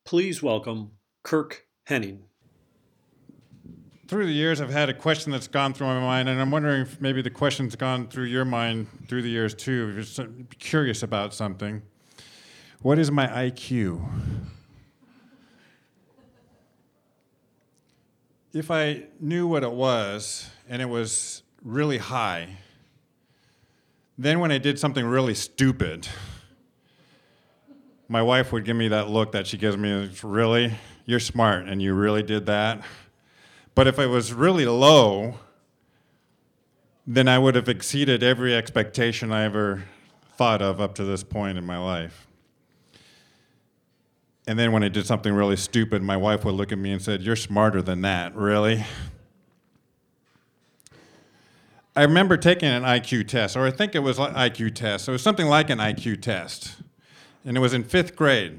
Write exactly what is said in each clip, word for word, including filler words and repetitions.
Please welcome Kirk Henning. Through the years, I've had a question that's gone through my mind, and I'm wondering if maybe the question's gone through your mind through the years too. If you're so- curious about something. What is my I Q? If I knew what it was, and it was really high, then when I did something really stupid, my wife would give me that look that she gives me, it's, really? You're smart, and you really did that? But if it was really low, then I would have exceeded every expectation I ever thought of up to this point in my life. And then when I did something really stupid, my wife would look at me and said, "You're smarter than that, really?" I remember taking an I Q test, or I think it was an I Q test. It was something like an I Q test. And it was in fifth grade.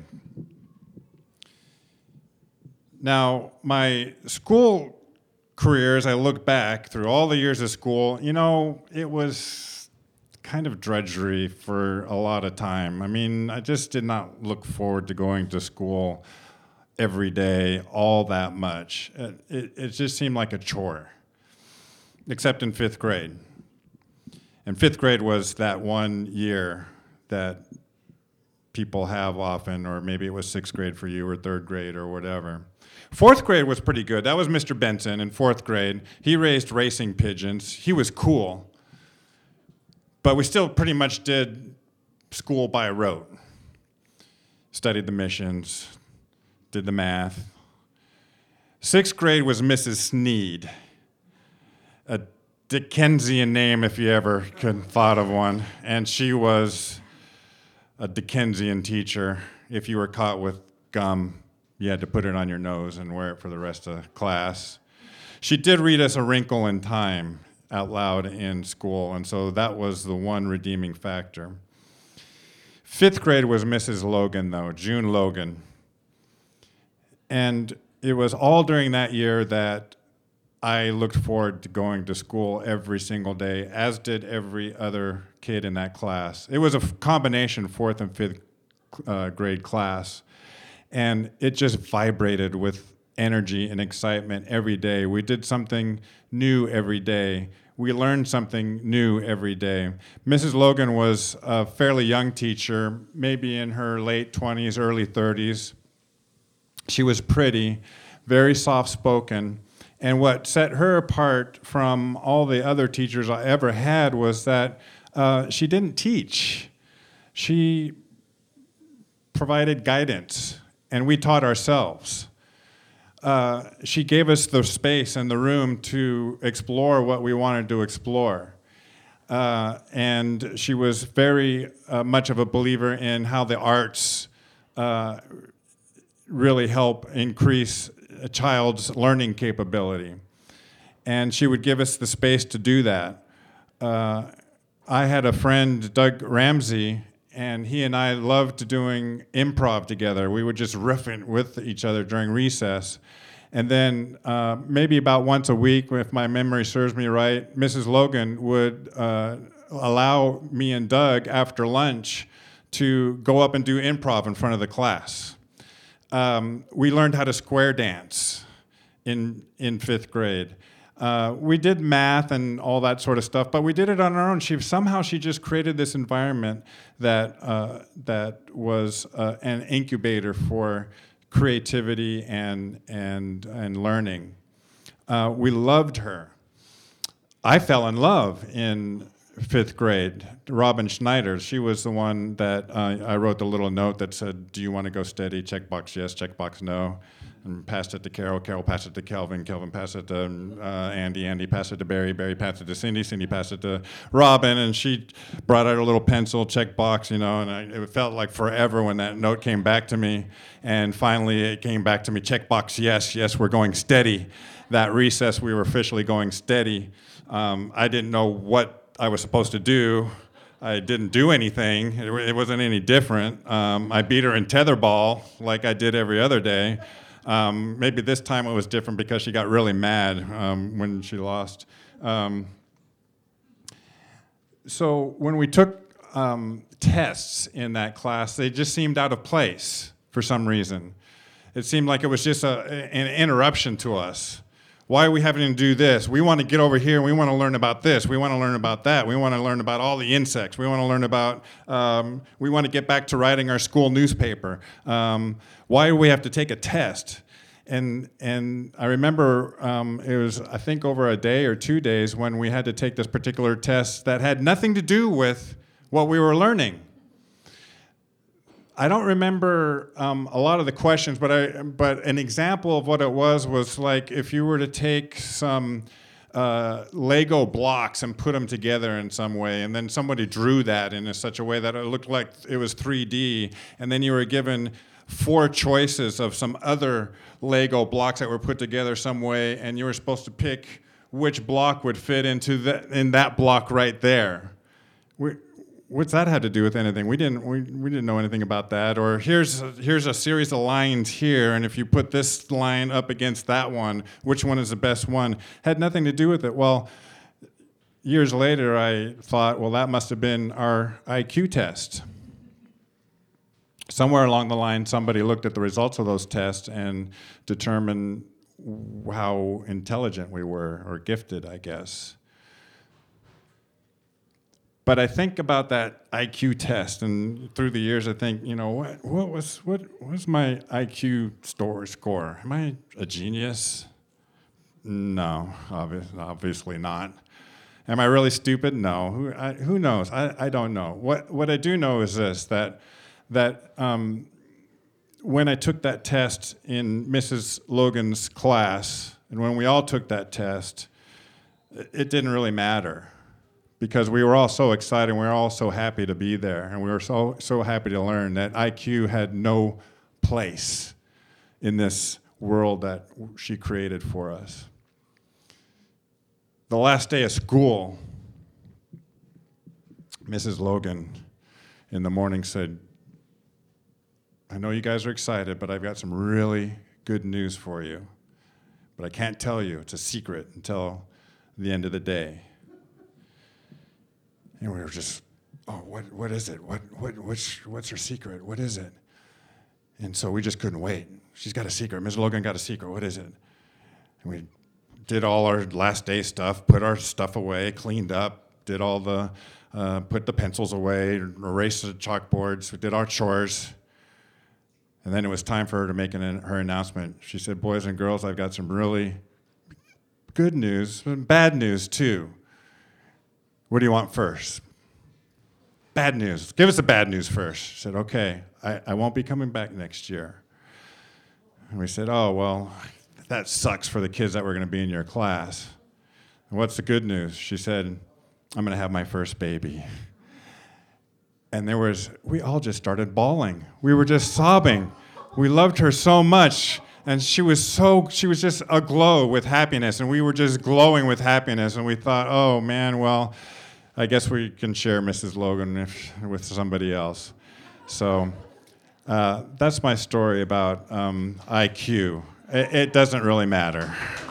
Now, my school career, as I look back through all the years of school, you know, it was kind of drudgery for a lot of time. I mean, I just did not look forward to going to school every day all that much. It, it, it just seemed like a chore, except in fifth grade. And fifth grade was that one year that people have often, or maybe it was sixth grade for you, or third grade, or whatever. Fourth grade was pretty good. That was Mister Benson in fourth grade. He raised racing pigeons. He was cool. But we still pretty much did school by rote. Studied the missions, did the math. Sixth grade was Missus Sneed, a Dickensian name if you ever could thought of one. And she was a Dickensian teacher. If you were caught with gum, you had to put it on your nose and wear it for the rest of class. She did read us A Wrinkle in Time out loud in school, and so that was the one redeeming factor. Fifth grade was Missus Logan, though, June Logan. And it was all during that year that I looked forward to going to school every single day, as did every other kid in that class. It was a f- combination fourth and fifth uh, grade class. And it just vibrated with energy and excitement every day. We did something new every day. We learned something new every day. Missus Logan was a fairly young teacher, maybe in her late twenties, early thirties. She was pretty, very soft-spoken. And what set her apart from all the other teachers I ever had was that uh, she didn't teach. She provided guidance, and we taught ourselves. Uh, she gave us the space and the room to explore what we wanted to explore. Uh, and she was very uh, much of a believer in how the arts uh, really help increase a child's learning capability. And she would give us the space to do that. Uh, I had a friend, Doug Ramsey, and he and I loved doing improv together. We would just riff it with each other during recess. And then uh, maybe about once a week, if my memory serves me right, Missus Logan would uh, allow me and Doug after lunch to go up and do improv in front of the class. Um, we learned how to square dance in, in fifth grade. Uh, we did math and all that sort of stuff, but we did it on our own. She somehow she just created this environment that uh, that was uh, an incubator for creativity and and and learning. Uh, we loved her. I fell in love in fifth grade. Robin Schneider, she was the one that uh, I wrote the little note that said, "Do you want to go steady? Checkbox yes, checkbox no." And passed it to Carol, Carol passed it to Kelvin, Kelvin passed it to uh, Andy, Andy passed it to Barry, Barry passed it to Cindy, Cindy passed it to Robin, and she brought out her little pencil, checkbox, you know, and I, it felt like forever when that note came back to me. And finally it came back to me, checkbox yes, yes, we're going steady. That recess, we were officially going steady. Um, I didn't know what I was supposed to do. I didn't do anything. It, it wasn't any different. Um, I beat her in tetherball like I did every other day. Um, maybe this time it was different because she got really mad um, when she lost. Um, so when we took um, tests in that class, they just seemed out of place for some reason. It seemed like it was just a, an interruption to us. Why are we having to do this? We want to get over here and we want to learn about this. We want to learn about that. We want to learn about all the insects. We want to learn about, um, we want to get back to writing our school newspaper. Um, why do we have to take a test? And and I remember um, it was, I think, over a day or two days when we had to take this particular test that had nothing to do with what we were learning. I don't remember um, a lot of the questions, but I but an example of what it was was like if you were to take some uh, Lego blocks and put them together in some way, and then somebody drew that in a, such a way that it looked like it was three D, and then you were given four choices of some other Lego blocks that were put together some way, and you were supposed to pick which block would fit into that in that block right there. We, What's that had to do with anything? We didn't we, we didn't know anything about that. Or here's here's a series of lines here, and if you put this line up against that one, which one is the best one? Had nothing to do with it. Well, years later, I thought, well, that must have been our I Q test. Somewhere along the line, somebody looked at the results of those tests and determined how intelligent we were, or gifted, I guess. But I think about that I Q test, and through the years, I think, you know, what, what was what was my I Q store score? Am I a genius? No, obvious, obviously not. Am I really stupid? No. Who, I, who knows? I, I don't know. What what I do know is this: that that um, when I took that test in Missus Logan's class, and when we all took that test, it didn't really matter. Because we were all so excited, and we were all so happy to be there, and we were so so happy to learn that I Q had no place in this world that she created for us. The last day of school, Missus Logan in the morning said, "I know you guys are excited, but I've got some really good news for you. But I can't tell you. It's a secret until the end of the day." And we were just, oh, what what is it? What what what's what's her secret? What is it? And so we just couldn't wait. She's got a secret. Miz Logan got a secret. What is it? And we did all our last day stuff, put our stuff away, cleaned up, did all the, uh, put the pencils away, erased the chalkboards. We did our chores. And then it was time for her to make an, her announcement. She said, "Boys and girls, I've got some really good news, but bad news too. What do you want first?" "Bad news. Give us the bad news first." She said, "Okay, I, I won't be coming back next year." And we said, "Oh, well, that sucks for the kids that were going to be in your class. And what's the good news?" She said, "I'm going to have my first baby." And there was, we all just started bawling. We were just sobbing. We loved her so much. And she was so, she was just aglow with happiness, and we were just glowing with happiness, and we thought, oh man, well, I guess we can share Missus Logan if, with somebody else. So uh, that's my story about um, I Q. It, it doesn't really matter.